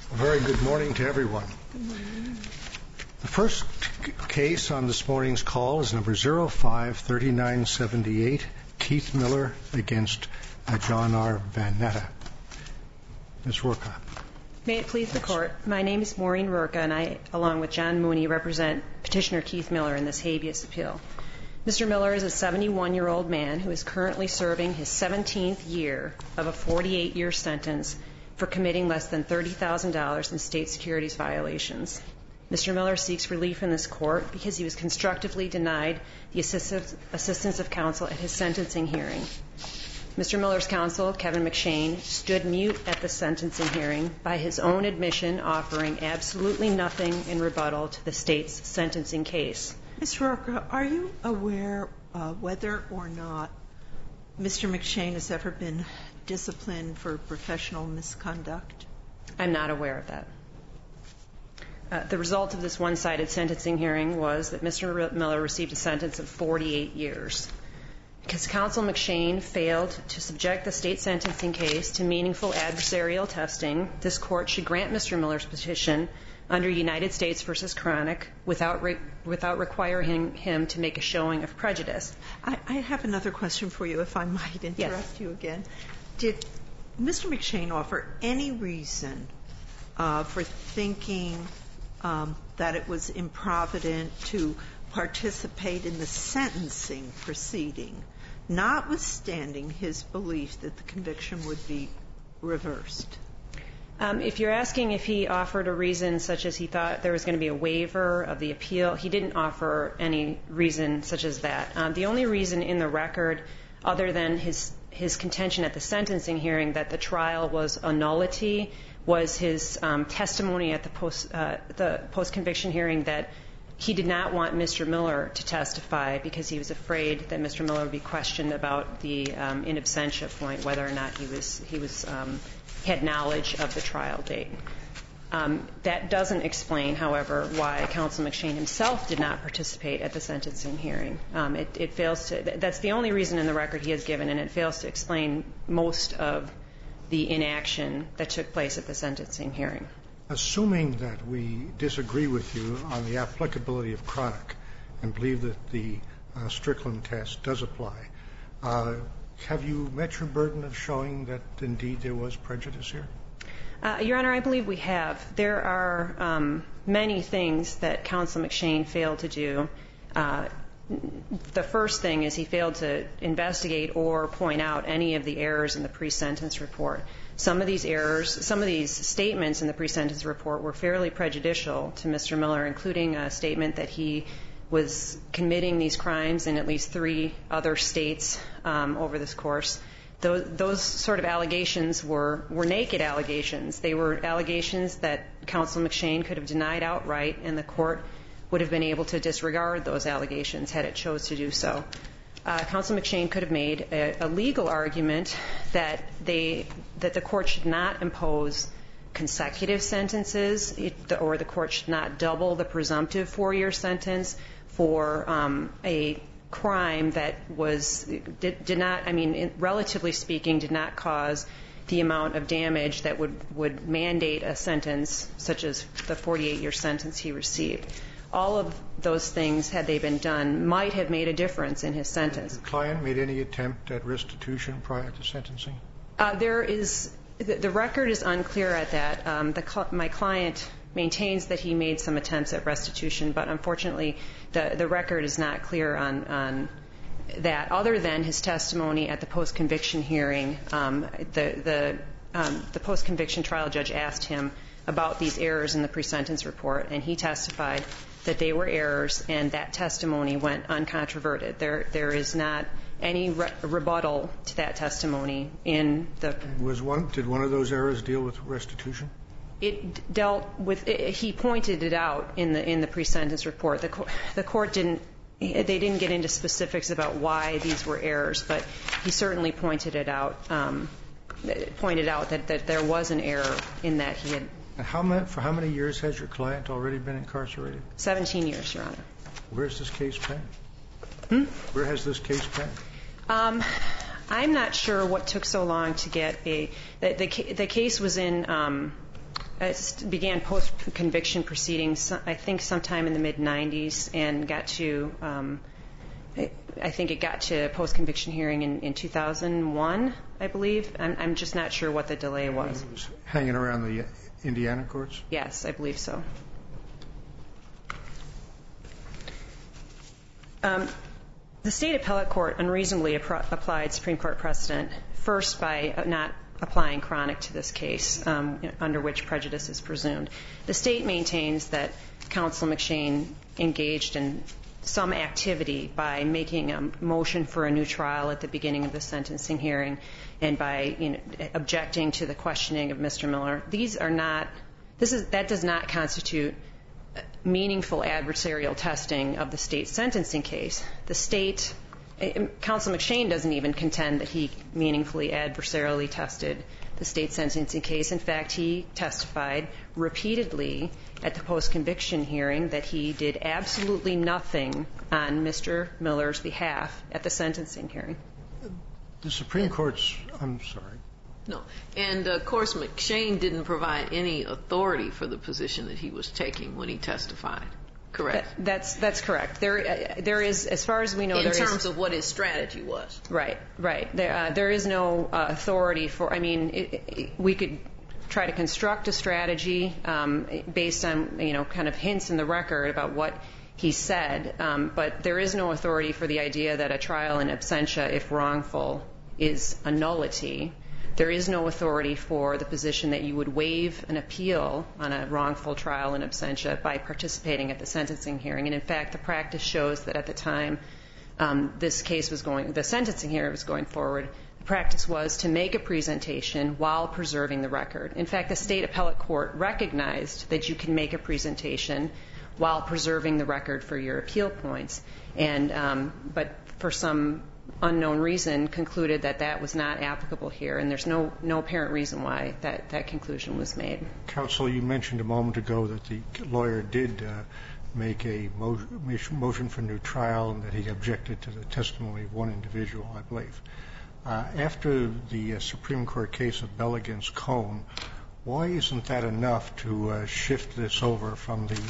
Very good morning to everyone. The first case on this morning's call is number 05-3978, Keith Miller against John R. Van Natta. Ms. Rourke. May it please the Court, my name is Maureen Rourke, and I, along with John Mooney, represent Petitioner Keith Miller in this habeas appeal. Mr. Miller is a 71-year-old man who is currently serving his 17th year of a 48-year sentence for committing less than $30,000 in state securities violations. Mr. Miller seeks relief in this court because he was constructively denied the assistance of counsel at his sentencing hearing. Mr. Miller's counsel, Kevin McShane, stood mute at the sentencing hearing by his own admission, offering absolutely nothing in rebuttal to the state's sentencing case. Ms. Rourke, are you aware whether or not Mr. McShane has ever been disciplined for professional misconduct? I'm not aware of that. The result of this one-sided sentencing hearing was that Mr. Miller received a sentence of 48 years. Because counsel McShane failed to subject the state sentencing case to meaningful adversarial testing, this court should grant Mr. Miller's petition under United States v. Chronic without requiring him to make a showing of prejudice. I have another question for you, if I might interrupt you again. Did Mr. McShane offer any reason for thinking that it was improvident to participate in the sentencing proceeding, notwithstanding his belief that the conviction would be reversed? If you're asking if he offered a reason such as he thought there was going to be a waiver of the appeal, he didn't offer any reason such as that. The only reason in the record, other than his contention at the sentencing hearing that the trial was a nullity, was his testimony at the post-conviction hearing that he did not want Mr. Miller to testify because he was afraid that Mr. Miller would be questioned about the in absentia point, whether or not he had knowledge of the trial date. That doesn't explain, however, why counsel McShane himself did not participate at the sentencing hearing. It fails to. That's the only reason in the record he has given, and it fails to explain most of the inaction that took place at the sentencing hearing. Assuming that we disagree with you on the applicability of Chronic and believe that the Strickland test does apply, have you met your burden of showing that indeed there was prejudice here? Your Honor, I believe we have. There are many things that counsel McShane failed to do. The first thing is he failed to investigate or point out any of the errors in the pre-sentence report. Some of these errors, some of these statements in the pre-sentence report were fairly prejudicial to Mr. Miller, including a statement that he was committing these crimes in at least 3 other states over this course. Those sort of allegations were naked allegations. They were allegations that counsel McShane could have denied outright, and the court would have been able to disregard those allegations had it chose to do so. Counsel McShane could have made a legal argument that the court should not impose consecutive sentences, or the court should not double the presumptive 4-year sentence for a crime that did not, relatively speaking, did not cause the amount of damage that would mandate a sentence such as the 48-year sentence he received. All of those things, had they been done, might have made a difference in his sentence. Did the client made any attempt at restitution prior to sentencing? The record is unclear at that. My client maintains that he made some attempts at restitution, but unfortunately the record is not clear on that. Other than his testimony at the post-conviction hearing, the post-conviction trial judge asked him about these errors in the pre-sentence report, and he testified that they were errors, and that testimony went uncontroverted. There is not any rebuttal to that testimony in the... Did one of those errors deal with restitution? It dealt with... He pointed it out in the pre-sentence report. The court didn't... They didn't get into specifics about why these were errors, but he certainly pointed out that there was an error in that he had... For how many years has your client already been incarcerated? 17 years, Your Honor. Where's this case been? Where has this case been? I'm not sure what took so long to get a... The case was in began post-conviction proceedings, I think sometime in the mid-'90s, and got to, I think it got to post-conviction hearing in 2001, I believe. I'm just not sure what the delay was. It was hanging around the Indiana courts? Yes, I believe so. The state appellate court unreasonably applied Supreme Court precedent, first by not applying chronic to this case, under which prejudice is presumed. The state maintains that Counsel McShane engaged in some activity by making a motion for a new trial at the beginning of the sentencing hearing and by objecting to the questioning of Mr. Miller. That does not constitute meaningful adversarial testing of the state's sentencing case. The state, Counsel McShane doesn't even contend that he meaningfully adversarially tested the state sentencing case. In fact, he testified repeatedly at the post-conviction hearing that he did absolutely nothing on Mr. Miller's behalf at the sentencing hearing. The Supreme Court's, I'm sorry. No. And, of course, McShane didn't provide any authority for the position that he was taking when he testified. Correct? That's correct. There is, as far as we know, in terms of what his strategy was. Right. There is no authority for, we could try to construct a strategy based on, kind of hints in the record about what he said, but there is no authority for the idea that a trial in absentia, if wrongful, is a nullity. There is no authority for the position that you would waive an appeal on a wrongful trial in absentia by participating at the sentencing hearing. And, in fact, the practice shows that at the time the sentencing hearing was going forward, the practice was to make a presentation while preserving the record. In fact, the state appellate court recognized that you can make a presentation while preserving the record for your appeal points, but for some unknown reason concluded that that was not applicable here, and there's no apparent reason why that conclusion was made. Counsel, you mentioned a moment ago that the lawyer did make a motion for new trial and that he objected to the testimony of one individual, I believe. After the Supreme Court case of Bell against Cone, why isn't that enough to shift this over from the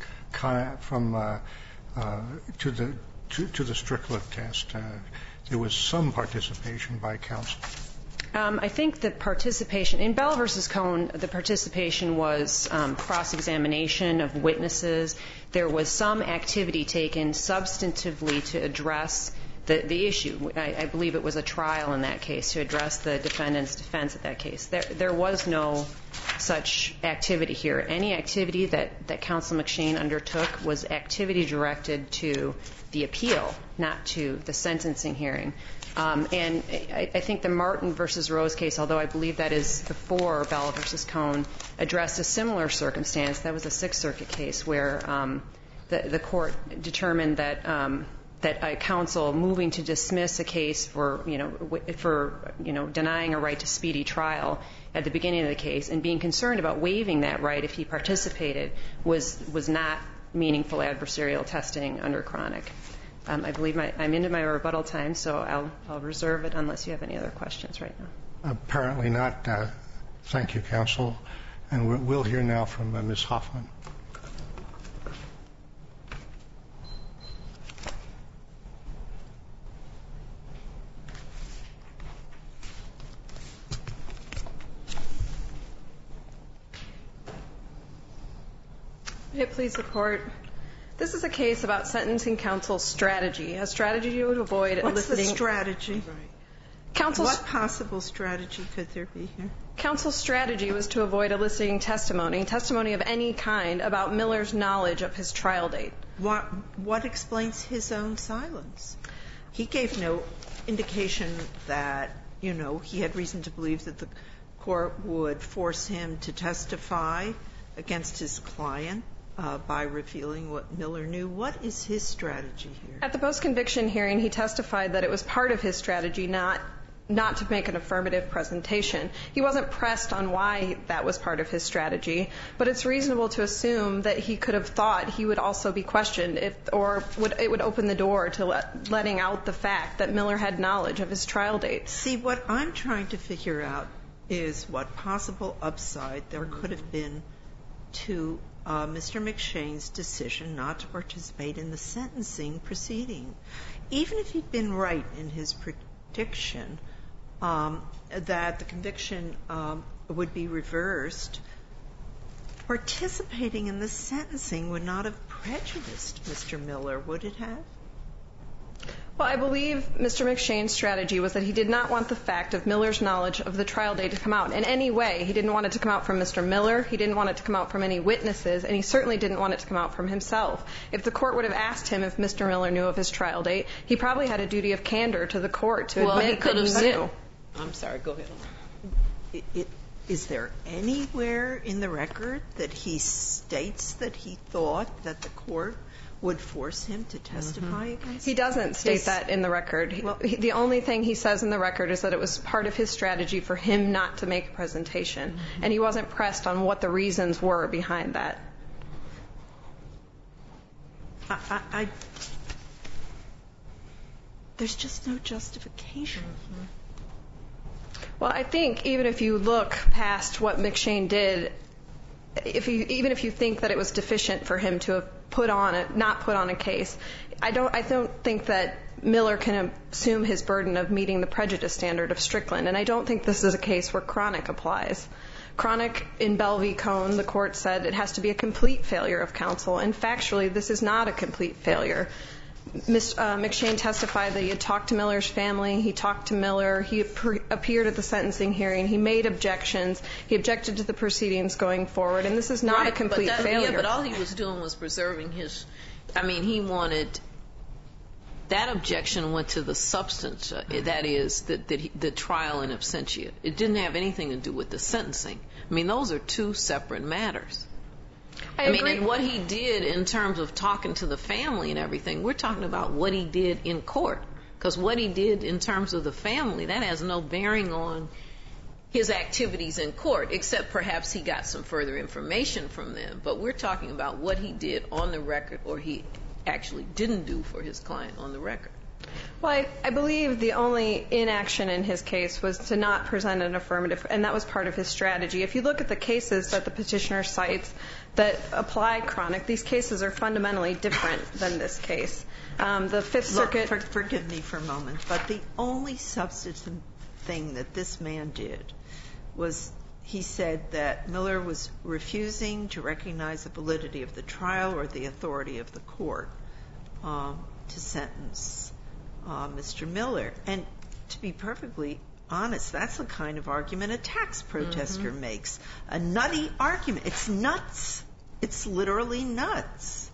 to the Strickland test? There was some participation by counsel. I think the participation in Bell versus Cone, the participation was cross-examination of witnesses. There was some activity taken substantively to address the issue. I believe it was a trial in that case to address the defendant's defense of that case. There was no such activity here. Any activity that Counsel McShane undertook was activity directed to the appeal, not to the sentencing hearing. And I think the Martin versus Rose case, although I believe that is before Bell versus Cone, addressed a similar circumstance. That was a Sixth Circuit case where the court determined that a counsel moving to dismiss a case for denying a right to speedy trial at the beginning of the case and being concerned about waiving that right if he participated was not meaningful adversarial testing under chronic. I believe I'm into my rebuttal time, so I'll reserve it unless you have any other questions right now. Apparently not. Thank you, counsel. And we'll hear now from Ms. Hoffman. May it please the Court. This is a case about sentencing counsel's strategy, a strategy to avoid eliciting. What's the strategy? What possible strategy could there be here? Counsel's strategy was to avoid eliciting testimony of any kind about Miller's knowledge of his trial date. What explains his own silence? He gave no indication that, he had reason to believe that the court would force him to testify against his client by revealing what Miller knew. What is his strategy here? At the post-conviction hearing, he testified that it was part of his strategy not to make an affirmative presentation. He wasn't pressed on why that was part of his strategy, but it's reasonable to assume that he could have thought he would also be questioned it would open the door to letting out the fact that Miller had knowledge of his trial date. See, what I'm trying to figure out is what possible upside there could have been to Mr. McShane's decision not to participate in the sentencing proceeding. Even if he'd been right in his prediction that the conviction would be reversed, participating in the sentencing would not have prejudiced Mr. Miller, would it have? Well, I believe Mr. McShane's strategy was that he did not want the fact of Miller's knowledge of the trial date to come out in any way. He didn't want it to come out from Mr. Miller. He didn't want it to come out from any witnesses, and he certainly didn't want it to come out from himself. If the court would have asked him if Mr. Miller knew of his trial date, he probably had a duty of candor to the court to admit that he knew. I'm sorry, go ahead. Is there anywhere in the record that he states that he thought that the court would force him to testify against? He doesn't state that in the record. Well, the only thing he says in the record is that it was part of his strategy for him not to make a presentation, and he wasn't pressed on what the reasons were behind that. There's just no justification. Well, I think even if you look past what McShane did, even if you think that it was deficient for him to have not put on a case, I don't think that Miller can assume his burden of meeting the prejudice standard of Strickland, and I don't think this is a case where chronic applies. Chronic in Bell v. Cohn, the court said it has to be a complete failure of counsel, and factually this is not a complete failure. McShane testified that he had talked to Miller's family, he talked to Miller, he appeared at the sentencing hearing, he made objections, he objected to the proceedings going forward, and this is not a complete failure. Yeah, but all he was doing was preserving his, he wanted, that objection went to the substance, that is, the trial in absentia. It didn't have anything to do with the sentencing. Those are two separate matters. I agree. And what he did in terms of talking to the family and everything, we're talking about what he did in court. Because what he did in terms of the family, that has no bearing on his activities in court, except perhaps he got some further information from them. But we're talking about what he did on the record, or he actually didn't do for his client on the record. Well, I believe the only inaction in his case was to not present an affirmative, and that was part of his strategy. If you look at the cases that the petitioner cites that apply chronic, these cases are fundamentally different than this case. The Fifth Circuit... Look, forgive me for a moment, but the only substantive thing that this man did was he said that Miller was refusing to recognize the validity of the trial or the authority of the court to sentence Mr. Miller. And to be perfectly honest, that's the kind of argument a tax protester makes. A nutty argument. It's nuts. It's literally nuts.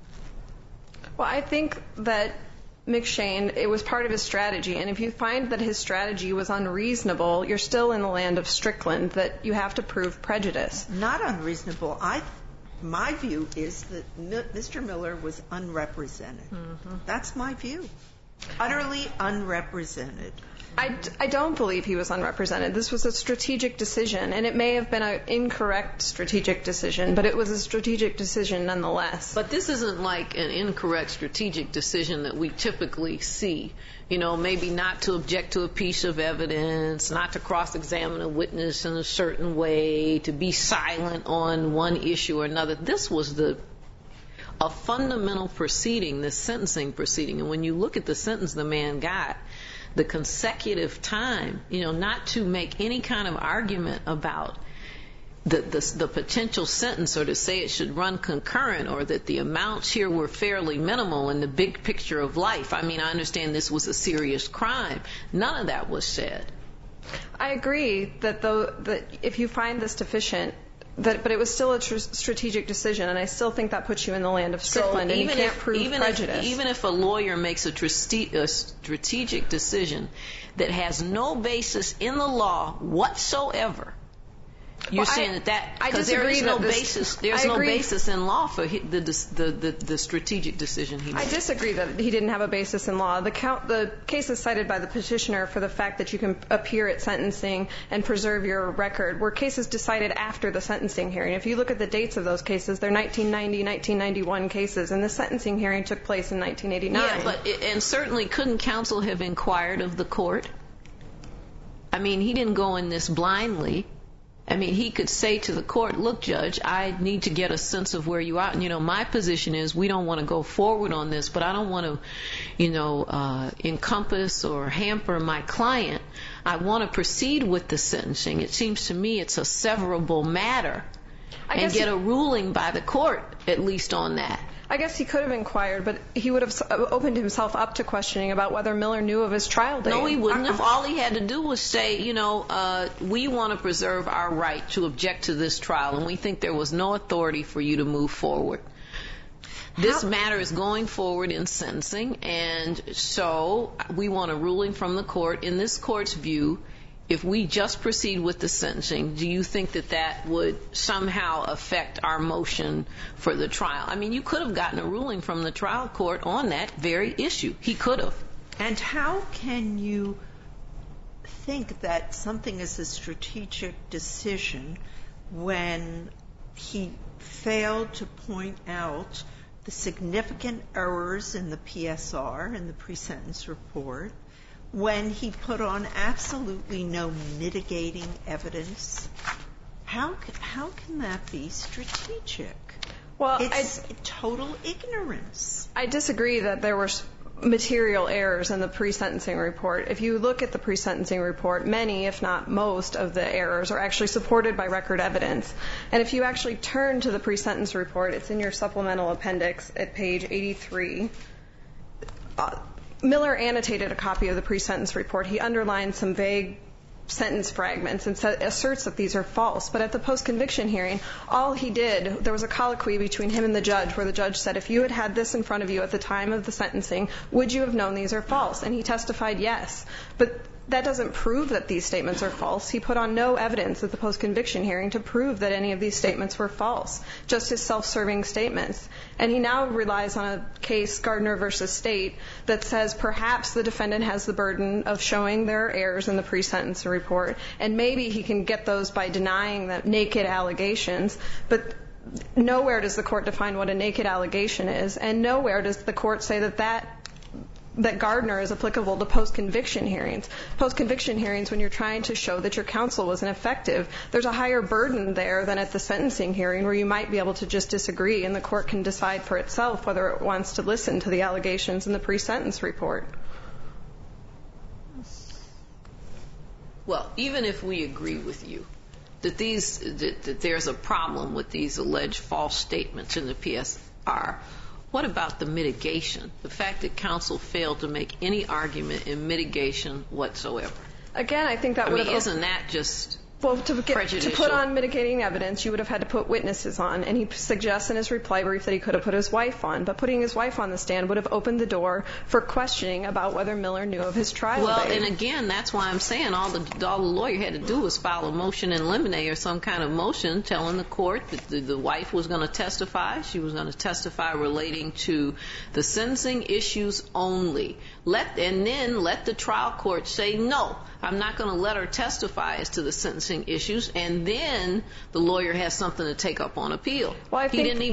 Well, I think that McShane, it was part of his strategy, and if you find that his strategy was unreasonable, you're still in the land of Strickland, that you have to prove prejudice. Not unreasonable. My view is that Mr. Miller was unrepresented. That's my view. Utterly unrepresented. I don't believe he was unrepresented. This was a strategic decision, and it may have been an incorrect strategic decision, but it was a strategic decision nonetheless. But this isn't like an incorrect strategic decision that we typically see. Maybe not to object to a piece of evidence, not to cross-examine a witness in a certain way, to be silent on one issue or another. This was a fundamental proceeding, this sentencing proceeding. And when you look at the sentence the man got, the consecutive time, not to make any kind of argument about the potential sentence or to say it should run concurrent or that the amounts here were fairly minimal in the big picture of life. I understand this was a serious crime. None of that was said. I agree that if you find this deficient, but it was still a strategic decision, and I still think that puts you in the land of Strickland, and you can't prove prejudice. Even if a lawyer makes a strategic decision that has no basis in the law whatsoever, you're saying that because there is no basis, there's no basis in law for the strategic decision he made. I disagree that he didn't have a basis in law. The cases cited by the petitioner for the fact that you can appear at sentencing and preserve your record were cases decided after the sentencing hearing. If you look at the dates of those cases, they're 1990, 1991 cases, and the sentencing hearing took place in 1989. Yeah, and certainly couldn't counsel have inquired of the court? I mean, he didn't go in this blindly. I mean, he could say to the court, look, Judge, I need to get a sense of where you are. And, my position is we don't want to go forward on this, but I don't want to, encompass or hamper my client. I want to proceed with the sentencing. It seems to me it's a severable matter and get a ruling by the court, at least on that. I guess he could have inquired, but he would have opened himself up to questioning about whether Miller knew of his trial date. No, he wouldn't have. All he had to do was say, we want to preserve our right to object to this trial, and we think there was no authority for you to move forward. This matter is going forward in sentencing, and so we want a ruling from the court. In this court's view, if we just proceed with the sentencing, do you think that that would somehow affect our motion for the trial? I mean, you could have gotten a ruling from the trial court on that very issue. He could have. And how can you think that something is a strategic decision when he failed to point out the significant errors in the PSR, in the pre-sentence report, when he put on absolutely no mitigating evidence? How can that be strategic? Well, it's total ignorance. I disagree that there were material errors in the pre-sentencing report. If you look at the pre-sentencing report, many, if not most, of the errors are actually supported by record evidence. And if you actually turn to the pre-sentence report, it's in your supplemental appendix at page 83. Miller annotated a copy of the pre-sentence report. He underlined some vague sentence fragments and asserts that these are false. But at the post-conviction hearing, all he did, there was a colloquy between him and the judge where the judge said, if you had had this in front of you at the time of the sentencing, would you have known these are false? And he testified yes. But that doesn't prove that these statements are false. He put on no evidence at the post-conviction hearing to prove that any of these statements were false, just his self-serving statements. And he now relies on a case, Gardner v. State, that says perhaps the defendant has the burden of showing there are errors in the pre-sentence report, and maybe he can get those by denying the naked allegations. But nowhere does the court define what a naked allegation is, and nowhere does the court say that Gardner is applicable to post-conviction hearings. Post-conviction hearings, when you're trying to show that your counsel was ineffective, there's a higher burden there than at the sentencing hearing where you might be able to just disagree and the court can decide for itself whether it wants to listen to the allegations in the pre-sentence report. Well, even if we agree with you that there's a problem with these alleged false statements in the PSR, what about the mitigation? The fact that counsel failed to make any argument in mitigation whatsoever? Again, I think that would have... isn't that just to prejudicial? Put on mitigating evidence, you would have had to put witnesses on. And he suggests in his reply brief that he could have put his wife on. But putting his wife on the stand would have opened the door for questioning about whether Miller knew of his trial date. Well, and again, that's why I'm saying all the lawyer had to do was file a motion in limine or some kind of motion telling the court that the wife was going to testify. She was going to testify relating to the sentencing issues only. And then let the trial court say, no, I'm not going to let her testify as to the sentencing issues, and then the lawyer has something to take up on appeal. Well, I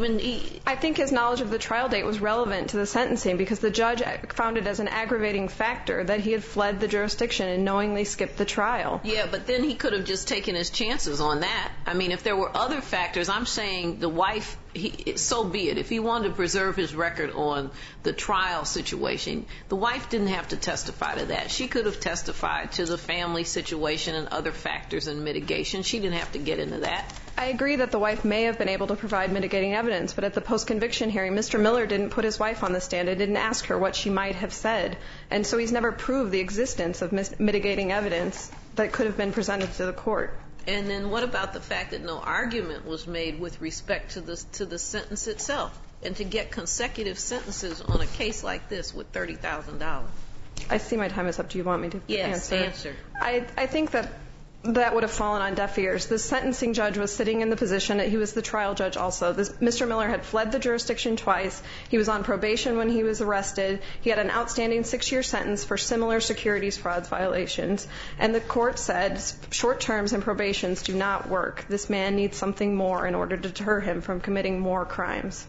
think his knowledge of the trial date was relevant to the sentencing because the judge found it as an aggravating factor that he had fled the jurisdiction and knowingly skipped the trial. Yeah, but then he could have just taken his chances on that. I mean, if there were other factors, I'm saying the wife, so be it. If he wanted to preserve his record on the trial situation, the wife didn't have to testify to that. She could have testified to the family situation and other factors in mitigation. She didn't have to get into that. I agree that the wife may have been able to provide mitigating evidence, but at the post-conviction hearing, Mr. Miller didn't put his wife on the stand and didn't ask her what she might have said. And so he's never proved the existence of mitigating evidence that could have been presented to the court. And then what about the fact that no argument was made with respect to the sentence itself? And to get consecutive sentences on a case like this with $30,000. I see my time is up. Do you want me to answer? Yes, answer. I think that would have fallen on deaf ears. The sentencing judge was sitting in the position that he was the trial judge also. Mr. Miller had fled the jurisdiction twice. He was on probation when he was arrested. He had an outstanding 6-year sentence for similar securities frauds violations. And the court said short terms and probations do not work. This man needs something more in order to deter him from committing more crimes.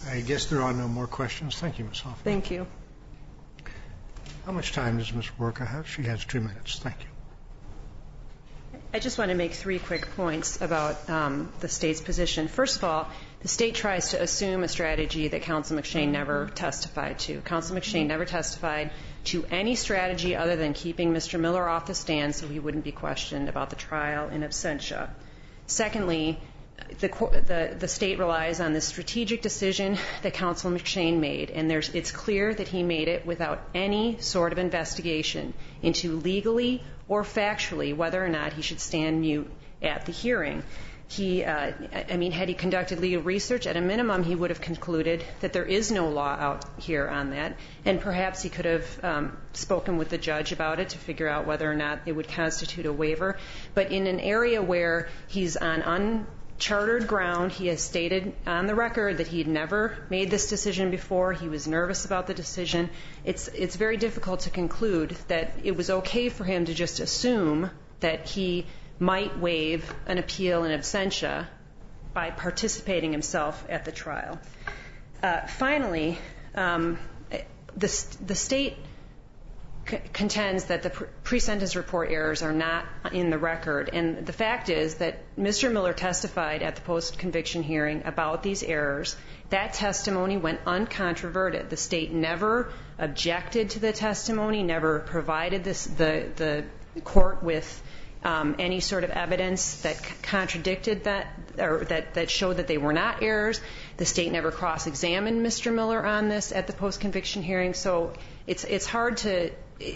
I guess there are no more questions. Thank you, Ms. Hoffman. Thank you. How much time does Ms. Werka have? She has 2 minutes. Thank you. I just want to make 3 quick points about the state's position. First of all, the state tries to assume a strategy that Counsel McShane never testified to. Counsel McShane never testified to any strategy other than keeping Mr. Miller off the stand so he wouldn't be questioned about the trial in absentia. Secondly, the state relies on the strategic decision that Counsel McShane made, and it's clear that he made it without any sort of investigation into legally or factually whether or not he should stand mute at the hearing. Had he conducted legal research, at a minimum he would have concluded that there is no law out here on that, and perhaps he could have spoken with the judge about it to figure out whether or not it would constitute a waiver. But in an area where he's on uncharted ground, he has stated on the record that he had never made this decision before. He was nervous about the decision. It's very difficult to conclude that it was okay for him to just assume that he might waive an appeal in absentia by participating himself at the trial. Finally, the state contends that the pre-sentence report errors are not in the record, and the fact is that Mr. Miller testified at the post-conviction hearing about these errors. That testimony went uncontroverted. The state never objected to the testimony, never provided the court with any sort of evidence that contradicted that or that showed that they were not errors. The state never cross-examined Mr. Miller on this at the post-conviction hearing. So it's hard to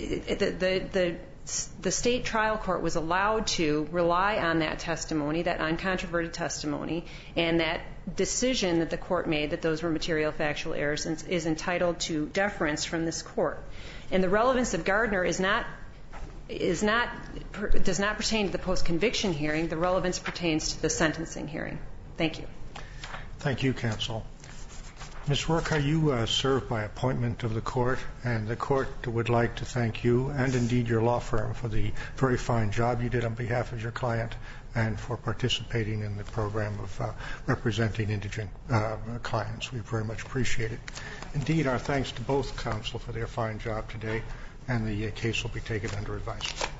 the state trial court was allowed to rely on that testimony, that uncontroverted testimony, and that decision that the court made that those were material factual errors is entitled to deference from this court. And the relevance of Gardner does not pertain to the post-conviction hearing. The relevance pertains to the sentencing hearing. Thank you. Thank you, counsel. Ms. Werka, you serve by appointment of the court, and the court would like to thank you and indeed your law firm for the very fine job you did on behalf of your client and for participating in the program of representing indigent clients. We very much appreciate it. Indeed, our thanks to both counsel for their fine job today, and the case will be taken under advisement.